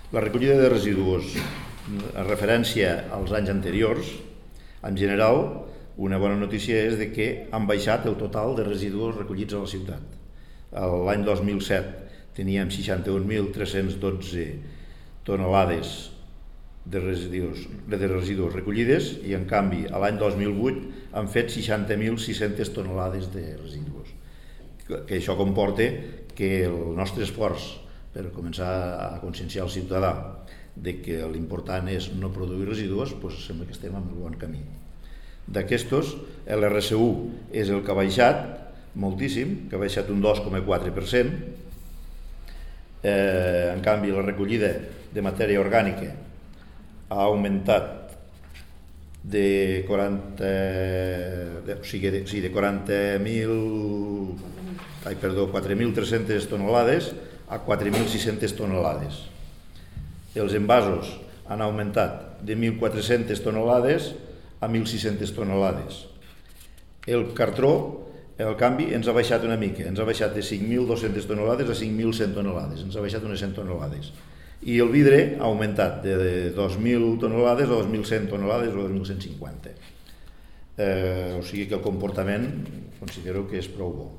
La recollida de residus, en referència als anys anteriors, en general, una bona notícia és de que han baixat el total de residus recollits a la ciutat. L'any 2007 teníem 61.312 tonelades de residus recollides i, en canvi, l'any 2008 han fet 60.600 tonelades de residus. Que això comporta que el nostre esforç per començar a conscienciar el ciutadà de que l'important és no produir residus, doncs sembla que estem en el bon camí. D'aquestos, l'RSU és el que ha baixat moltíssim, que ha baixat un 2,4%. En canvi, la recollida de matèria orgànica ha augmentat de 4.300 tonelades a 4.600 tonelades. Els envasos han augmentat de 1.400 tonelades a 1.600 tonelades. El cartró, el canvi, ens ha baixat una mica, ens ha baixat de 5.200 tonelades a 5.100 tonelades, ens ha baixat unes 100 tonelades. I el vidre ha augmentat de 2.000 tonelades a 2.100 tonelades o 2.150. O sigui que el comportament considero que és prou bo.